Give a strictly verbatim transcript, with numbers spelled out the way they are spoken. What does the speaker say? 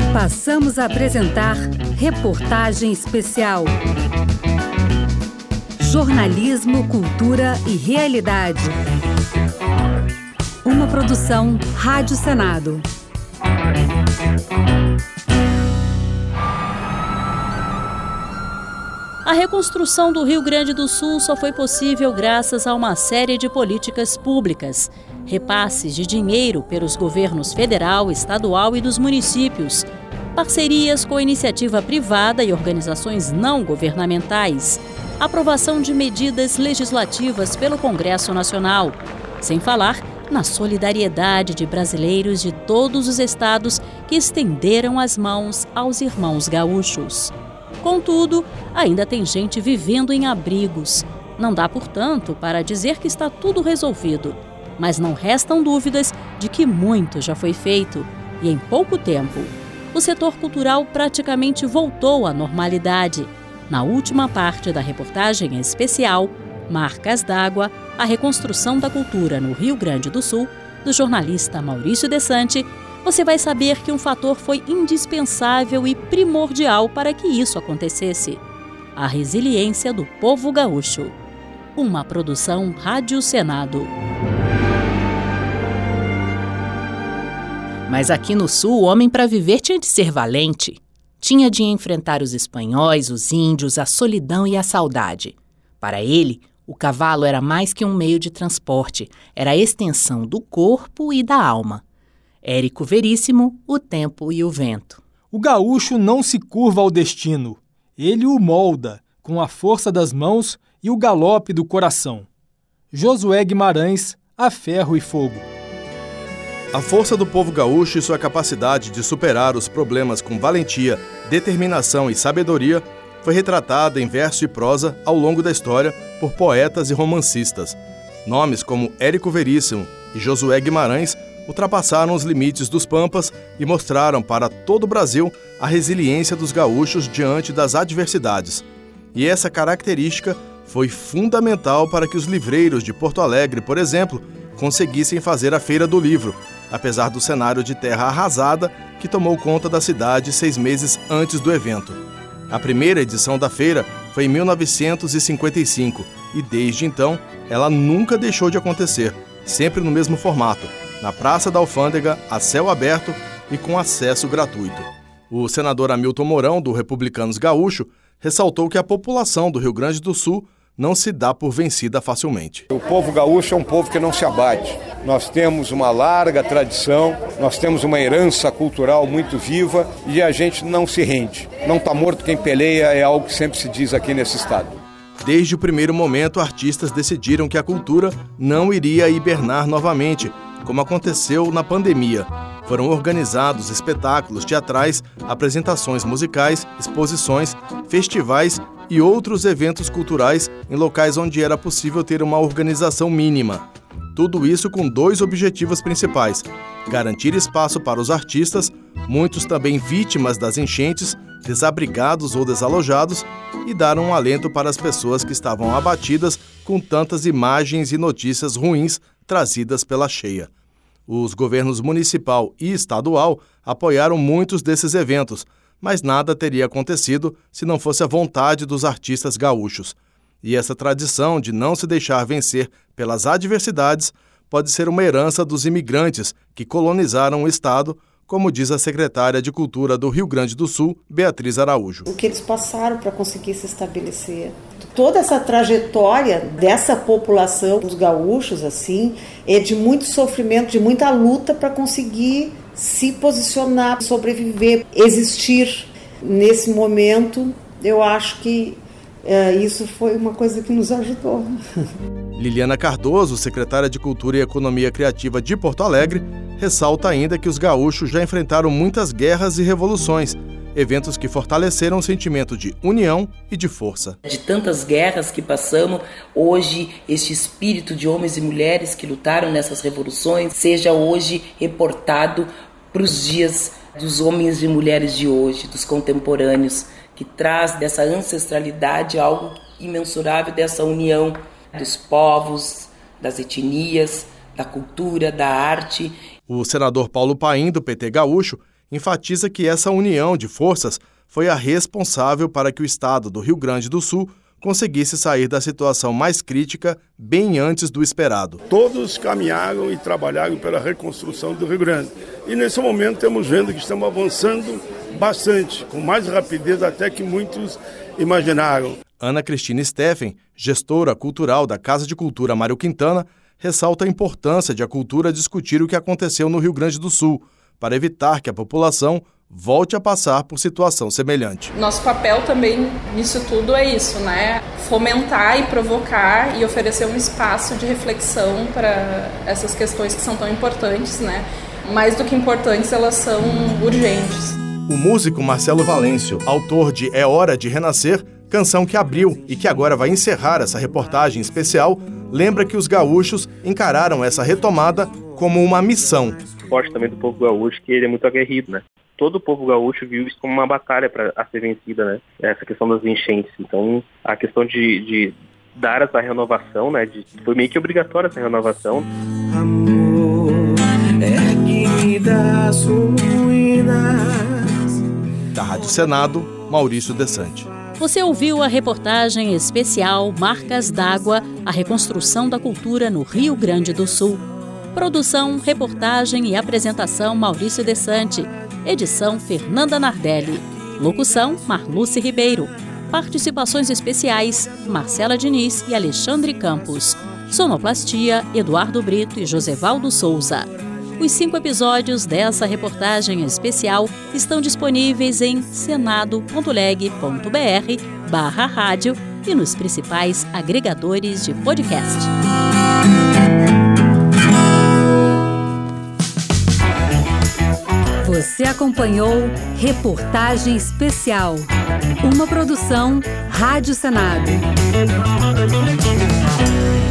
Passamos a apresentar Reportagem Especial. Jornalismo, cultura e realidade. Uma produção Rádio Senado. A reconstrução do Rio Grande do Sul só foi possível graças a uma série de políticas públicas. Repasses de dinheiro pelos governos federal, estadual e dos municípios. Parcerias com a iniciativa privada e organizações não governamentais. Aprovação de medidas legislativas pelo Congresso Nacional. Sem falar na solidariedade de brasileiros de todos os estados que estenderam as mãos aos irmãos gaúchos. Contudo, ainda tem gente vivendo em abrigos. Não dá, portanto, para dizer que está tudo resolvido. Mas não restam dúvidas de que muito já foi feito, e em pouco tempo. O setor cultural praticamente voltou à normalidade. Na última parte da reportagem especial, Marcas d'Água, a reconstrução da cultura no Rio Grande do Sul, do jornalista Maurício Desante, você vai saber que um fator foi indispensável e primordial para que isso acontecesse: a resiliência do povo gaúcho. Uma produção Rádio Senado. Mas aqui no Sul, o homem para viver tinha de ser valente. Tinha de enfrentar os espanhóis, os índios, a solidão e a saudade. Para ele, o cavalo era mais que um meio de transporte, era a extensão do corpo e da alma. Érico Veríssimo, O Tempo e o Vento. O gaúcho não se curva ao destino. Ele o molda, com a força das mãos e o galope do coração. Josué Guimarães, A Ferro e Fogo. A força do povo gaúcho e sua capacidade de superar os problemas com valentia, determinação e sabedoria foi retratada em verso e prosa ao longo da história por poetas e romancistas. Nomes como Érico Veríssimo e Josué Guimarães ultrapassaram os limites dos pampas e mostraram para todo o Brasil a resiliência dos gaúchos diante das adversidades. E essa característica foi fundamental para que os livreiros de Porto Alegre, por exemplo, conseguissem fazer a Feira do Livro, apesar do cenário de terra arrasada que tomou conta da cidade seis meses antes do evento. A primeira edição da feira foi em mil novecentos e cinquenta e cinco e desde então ela nunca deixou de acontecer, sempre no mesmo formato, na Praça da Alfândega, a céu aberto e com acesso gratuito. O senador Hamilton Mourão, do Republicanos Gaúcho, ressaltou que a população do Rio Grande do Sul não se dá por vencida facilmente. O povo gaúcho é um povo que não se abate. Nós temos uma larga tradição, nós temos uma herança cultural muito viva e a gente não se rende. Não está morto quem peleia é algo que sempre se diz aqui nesse estado. Desde o primeiro momento, artistas decidiram que a cultura não iria hibernar novamente, como aconteceu na pandemia. Foram organizados espetáculos teatrais, apresentações musicais, exposições, festivais e outros eventos culturais em locais onde era possível ter uma organização mínima. Tudo isso com dois objetivos principais: garantir espaço para os artistas, muitos também vítimas das enchentes, desabrigados ou desalojados, e dar um alento para as pessoas que estavam abatidas com tantas imagens e notícias ruins trazidas pela cheia. Os governos municipal e estadual apoiaram muitos desses eventos, mas nada teria acontecido se não fosse a vontade dos artistas gaúchos. E essa tradição de não se deixar vencer pelas adversidades pode ser uma herança dos imigrantes que colonizaram o estado, como diz a secretária de Cultura do Rio Grande do Sul, Beatriz Araújo. O que eles passaram para conseguir se estabelecer. Toda essa trajetória dessa população, dos gaúchos, assim, é de muito sofrimento, de muita luta para conseguir se posicionar, sobreviver, existir. Nesse momento, eu acho que é, isso foi uma coisa que nos ajudou. Liliana Cardoso, secretária de Cultura e Economia Criativa de Porto Alegre, ressalta ainda que os gaúchos já enfrentaram muitas guerras e revoluções, eventos que fortaleceram o sentimento de união e de força. De tantas guerras que passamos, hoje este espírito de homens e mulheres que lutaram nessas revoluções seja hoje reportado para os dias dos homens e mulheres de hoje, dos contemporâneos, que traz dessa ancestralidade algo imensurável, dessa união dos povos, das etnias, da cultura, da arte. O senador Paulo Paim, do P T Gaúcho, enfatiza que essa união de forças foi a responsável para que o estado do Rio Grande do Sul conseguisse sair da situação mais crítica bem antes do esperado. Todos caminharam e trabalharam pela reconstrução do Rio Grande. E nesse momento estamos vendo que estamos avançando bastante, com mais rapidez até que muitos imaginaram. Ana Cristina Steffen, gestora cultural da Casa de Cultura Mário Quintana, ressalta a importância de a cultura discutir o que aconteceu no Rio Grande do Sul, para evitar que a população volte a passar por situação semelhante. Nosso papel também nisso tudo é isso, né? Fomentar e provocar e oferecer um espaço de reflexão para essas questões que são tão importantes, né? Mais do que importantes, elas são urgentes. O músico Marcelo Valêncio, autor de É Hora de Renascer, canção que abriu e que agora vai encerrar essa reportagem especial, lembra que os gaúchos encararam essa retomada como uma missão. Forte também do povo gaúcho, que ele é muito aguerrido, né? Todo o povo gaúcho viu isso como uma batalha para a ser vencida, né? Essa questão das enchentes. Então, a questão de, de dar essa renovação, né? De, foi meio que obrigatória essa renovação. Amor é das ruínas. Da Rádio Senado, Maurício Desante. Você ouviu a reportagem especial Marcas d'Água, a reconstrução da cultura no Rio Grande do Sul. Produção, reportagem e apresentação Maurício Desante. Edição Fernanda Nardelli. Locução Marluce Ribeiro. Participações especiais Marcela Diniz e Alexandre Campos. Sonoplastia Eduardo Brito e Josevaldo Souza. Os cinco episódios dessa reportagem especial estão disponíveis em senado ponto leg ponto br barra rádio e nos principais agregadores de podcast. Você acompanhou Reportagem Especial, uma produção Rádio Senado.